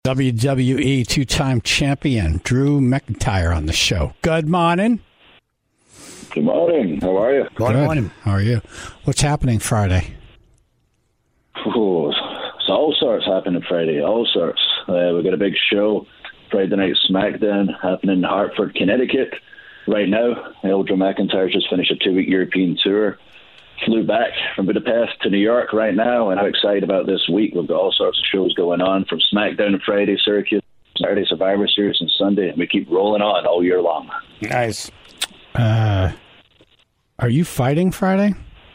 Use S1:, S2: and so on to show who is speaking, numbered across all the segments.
S1: WWE two-time champion Drew McIntyre on the show. Good morning.
S2: Good morning. How are you?
S1: Good morning. How are you? What's happening Friday?
S2: Oh, so all sorts happening Friday. All sorts. We've got a big show, Friday Night SmackDown, happening in Hartford, Connecticut. Right now, Drew McIntyre just finished a 2-week European tour. Flew back from Budapest to New York right now, and I'm excited about this week. We've got all sorts of shows going on, from SmackDown on Friday, Syracuse, Saturday, Survivor Series on Sunday, and we keep rolling on all year long.
S3: Nice.
S1: Are you fighting Friday?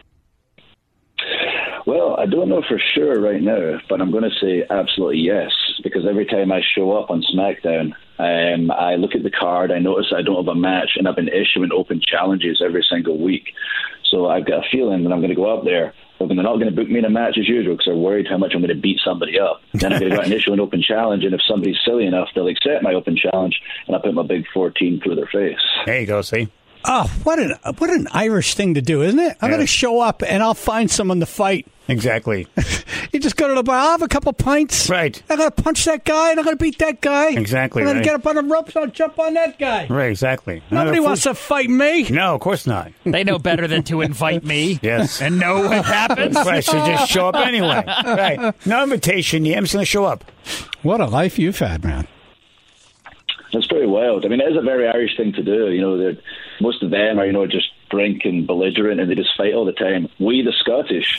S2: Well, I don't know for sure right now, but I'm going to say absolutely yes, because every time I show up on SmackDown, I look at the card, I notice I don't have a match, and I've been issuing open challenges every single week. So I've got a feeling that I'm going to go up there, but they're not going to book me in a match as usual because they're worried how much I'm going to beat somebody up. Then I'm going to go out and issue an open challenge, and if somebody's silly enough, they'll accept my open challenge, and I'll put my big 14 through their face.
S3: There you go, see?
S1: Oh, what an Irish thing to do, isn't it? I'm going to show up, and I'll find someone to fight.
S3: Exactly.
S1: You just go to the bar, I'll have a couple pints.
S3: Right.
S1: I'm going to punch that guy, and I'm going to beat that guy.
S3: Exactly.
S1: I'm going to get up on the ropes, and I'll jump on that guy.
S3: Right, exactly.
S1: Nobody wants to fight me.
S3: No, of course not.
S4: They know better than to invite me.
S3: Yes.
S4: And know what happens.
S3: Right, so just show up anyway. Right. No invitation, the MC's going to show up.
S1: What a life you've had, man.
S2: That's pretty wild. I mean, it is a very Irish thing to do. Most of them are, just drink and belligerent, and they just fight all the time. We, the Scottish.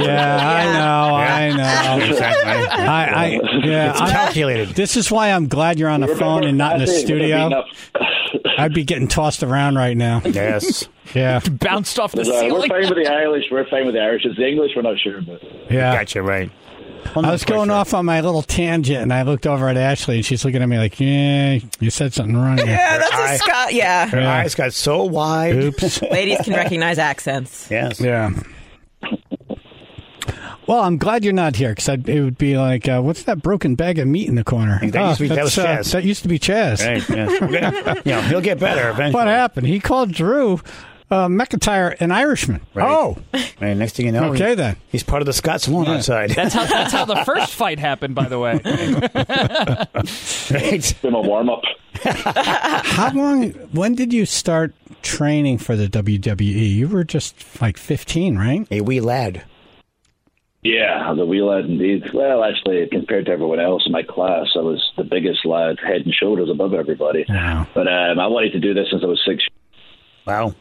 S1: I know.
S3: Exactly. It's calculated.
S1: This is why I'm glad you're on the phone and not in the studio. I'd be getting tossed around right now.
S3: Yes.
S1: Yeah.
S4: Bounced off the
S2: We're
S4: ceiling.
S2: fine with the Irish. It's the English we're not sure about.
S1: Yeah.
S3: Gotcha, right.
S1: I was going off on my little tangent, and I looked over at Ashley, and she's looking at me like, yeah, you said something wrong here.
S5: Yeah, that's a Scott. Yeah.
S3: Her eyes got so wide.
S1: Oops.
S5: Ladies can recognize accents.
S3: Yes.
S1: Yeah. Well, I'm glad you're not here, because it would be like, what's that broken bag of meat in the corner?
S3: That was Chaz.
S1: That used to be Chaz.
S3: Right, yes. He'll get better eventually.
S1: What happened? He called Drew McIntyre an Irishman.
S3: Right.
S1: Oh.
S3: Right, next thing you know,
S1: okay, then.
S3: He's part of the Scots Walnut side.
S4: That's how the first fight happened, by the way.
S3: Right.
S2: It's been a warm-up.
S1: When did you start training for the WWE? You were just like 15, right?
S3: A wee lad.
S2: Yeah, I was a wee lad indeed. Well, actually, compared to everyone else in my class, I was the biggest lad, head and shoulders above everybody.
S1: Wow.
S2: But I wanted to do this since I was 6
S3: Wow.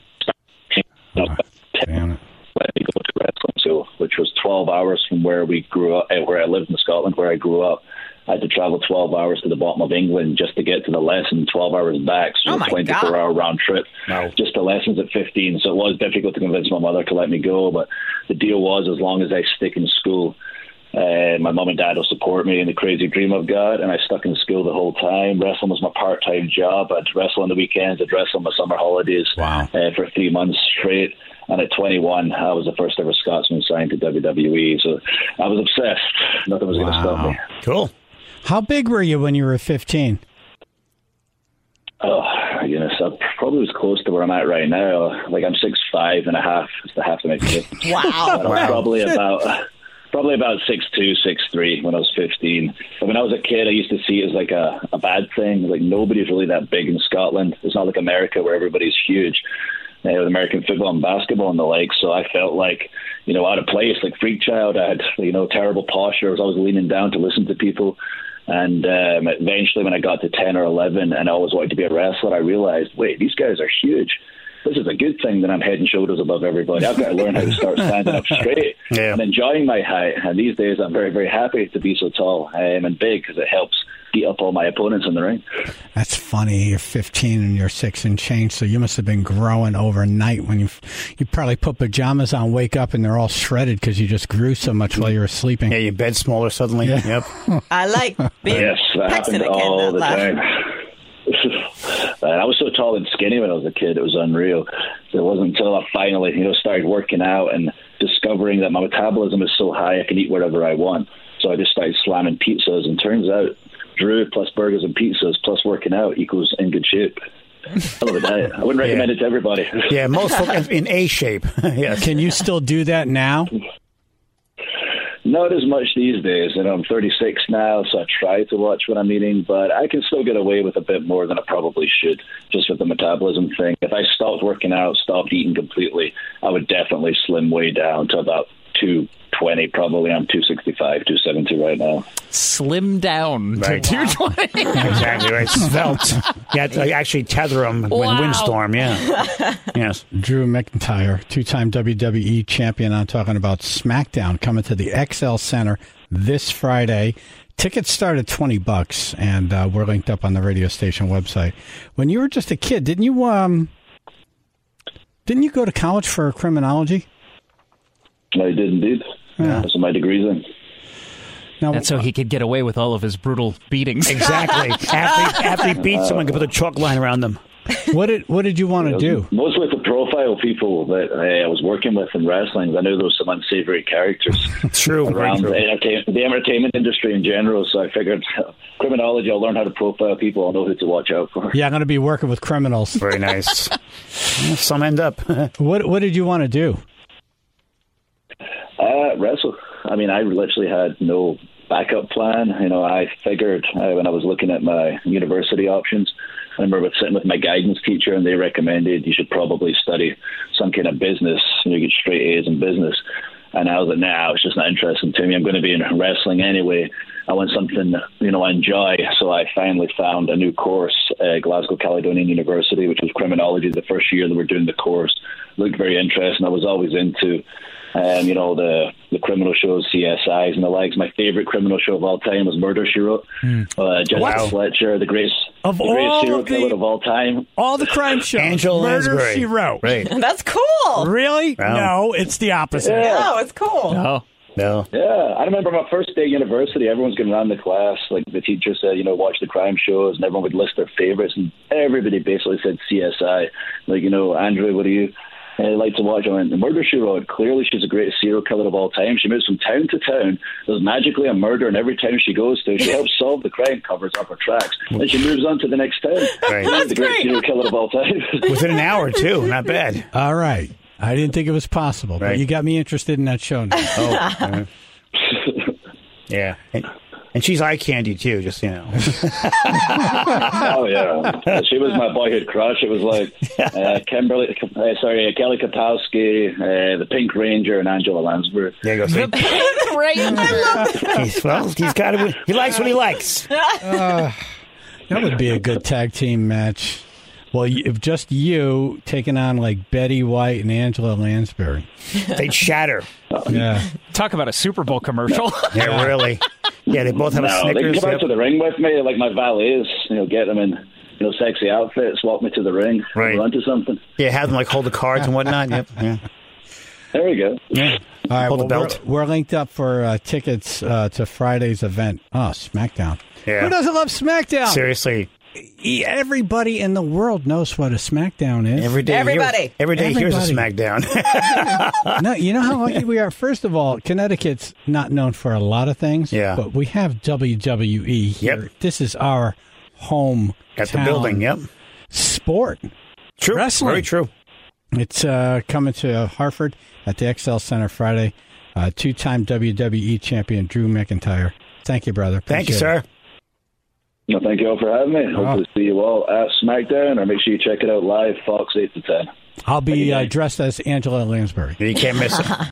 S1: Damn it.
S2: Let me go to wrestling school, which was 12 hours from where we grew up, where I lived in Scotland, where I grew up. I had to travel 12 hours to the bottom of England just to get to the lesson, 12 hours back, so a 24-hour round trip.
S3: Wow.
S2: Just the lessons at 15, so it was difficult to convince my mother to let me go, but the deal was, as long as I stick in school, my mom and dad will support me in the crazy dream I've got, and I stuck in school the whole time. Wrestling was my part-time job. I'd wrestle on the weekends, I'd wrestle on my summer holidays.
S1: Wow.
S2: For 3 months straight. And at 21, I was the first ever Scotsman signed to WWE, so I was obsessed. Nothing was going to stop me.
S3: Cool.
S1: How big were you when you were 15?
S2: Oh, goodness, I probably was close to where I'm at right now. Like, I'm 6'5" and a half. It's the half of my kid.
S5: Wow.
S2: I was probably about 6'2", 6'3" when I was 15. But when I was a kid, I used to see it as like a bad thing. Like, nobody's really that big in Scotland. It's not like America where everybody's huge. With American football and basketball and the like. So I felt like, out of place, like freak child. I had, terrible posture. I was always leaning down to listen to people. And eventually when I got to 10 or 11 and I always wanted to be a wrestler, I realized, wait, these guys are huge. This is a good thing that I'm head and shoulders above everybody. I've got to learn how to start standing up straight and enjoying my height. And these days I'm very, very happy to be so tall and big because it helps beat up all my opponents in the ring.
S1: That's funny. You're 15 and you're 6 and change, so you must have been growing overnight when you probably put pajamas on, wake up, and they're all shredded because you just grew so much while you were sleeping.
S3: Yeah, your bed's smaller suddenly.
S1: Yeah.
S3: Yep.
S5: I like being
S2: Yes, that happened all the time. I was so tall and skinny when I was a kid, it was unreal. So it wasn't until I finally, started working out and discovering that my metabolism is so high I can eat whatever I want. So I just started slamming pizzas, and turns out Drew plus burgers and pizzas plus working out equals in good shape. I love a diet. I wouldn't recommend it to everybody.
S3: Yeah, most folks in A shape. Yeah.
S1: Can you still do that now?
S2: Not as much these days. I'm 36 now, so I try to watch when I'm eating, but I can still get away with a bit more than I probably should, just with the metabolism thing. If I stopped working out, stopped eating completely, I would definitely slim way down to about 220 probably. I'm 265, 270 right now.
S4: Slim down
S3: Right.
S4: to 220.
S3: Exactly right. Svelte. You had to actually tether him when
S4: Wow.
S3: windstorm. Yeah. Yes.
S1: Drew McIntyre, two-time WWE champion. I'm talking about SmackDown coming to the XL Center this Friday. Tickets start at $20, and we're linked up on the radio station website. When you were just a kid, didn't you go to college for criminology?
S2: I did indeed.
S1: Yeah.
S2: That's what my degree's in.
S1: Now,
S4: And so he could get away with all of his brutal beatings.
S3: Exactly. After he beat someone, could put a chalk line around them.
S1: what did you want to do?
S2: Mostly to profile people that I was working with in wrestling. I knew there was some unsavory characters
S3: True. Very
S2: around
S3: true.
S2: the entertainment industry in general. So I figured criminology, I'll learn how to profile people. I'll know who to watch out for.
S1: Yeah, I'm going to be working with criminals.
S3: Very nice. Well, some end up.
S1: What did you want to do?
S2: Wrestle. I mean, I literally had no backup plan. I figured when I was looking at my university options, I remember sitting with my guidance teacher, and they recommended you should probably study some kind of business. You get straight A's in business. And I was like, nah, it's just not interesting to me. I'm going to be in wrestling anyway. I want something, I enjoy. So I finally found a new course at Glasgow Caledonian University, which was criminology. The first year that we're doing the course looked very interesting. I was always into the criminal shows, CSIs and the likes. My favorite criminal show of all time was Murder, She Wrote. Jessica Fletcher, the greatest serial killer of all time.
S1: All the crime shows.
S3: Angela
S1: Murder,
S3: Lansbury.
S1: She Wrote.
S3: Right.
S5: That's cool.
S1: Really?
S3: Wow.
S1: No, it's the opposite.
S5: Oh, it's cool.
S4: Oh.
S3: No.
S2: Yeah, I remember my first day at university, everyone's going around the class, like the teacher said, watch the crime shows, and everyone would list their favorites, and everybody basically said CSI. Like, Andrew, what do you like to watch? I went, Murder, She Wrote. Clearly, she's the greatest serial killer of all time. She moves from town to town. There's magically a murder in every town she goes to. She helps solve the crime, covers up her tracks. Then she moves on to the next town.
S3: Right.
S2: She's the greatest serial killer of all time.
S3: Within an hour, too. Not bad.
S1: All right. I didn't think it was possible, but
S3: Right.
S1: you got me interested in that show now.
S3: Oh. Yeah. And she's eye candy, too, just,
S2: Oh, yeah. She was my boyhood crush. It was like Kelly Kapowski, the Pink Ranger, and Angela Lansbury.
S3: There you go. See? He's got it. He likes what he likes.
S1: That would be a good tag team match. Well, if just you taking on like Betty White and Angela Lansbury.
S3: They'd shatter.
S1: Yeah.
S4: Talk about a Super Bowl commercial.
S3: Yeah, really. Yeah, they both have a
S2: No, they
S3: Snickers.
S2: can come out to the ring with me, like my valets, get them in, sexy outfits, walk me to the ring,
S3: Right.
S2: run to something.
S3: Yeah, have them like hold the cards and whatnot. Yep. Yeah.
S2: There we go.
S3: Yeah.
S1: All right.
S3: Hold the
S1: Well,
S3: belt.
S1: we're linked up for tickets to Friday's event. Oh, SmackDown.
S3: Yeah.
S1: Who doesn't love SmackDown?
S3: Seriously.
S1: Everybody in the world knows what a SmackDown is.
S3: Every day.
S5: Everybody.
S3: Every day here's a
S1: Everybody.
S3: SmackDown.
S1: No, you know how lucky we are? First of all, Connecticut's not known for a lot of things.
S3: Yeah.
S1: But we have WWE here.
S3: Yep.
S1: This is our home
S3: At the building, yep.
S1: sport.
S3: True.
S1: Wrestling.
S3: Very true.
S1: It's coming to Hartford at the XL Center Friday. Two-time WWE champion Drew McIntyre. Thank you, brother.
S3: Thank you,
S1: Appreciate
S3: sir.
S2: No, thank you all for having me. Hopefully see you all at SmackDown, or make sure you check it out live, Fox 8 to 10.
S1: it. I'll be dressed as Angela Lansbury.
S3: You can't miss it.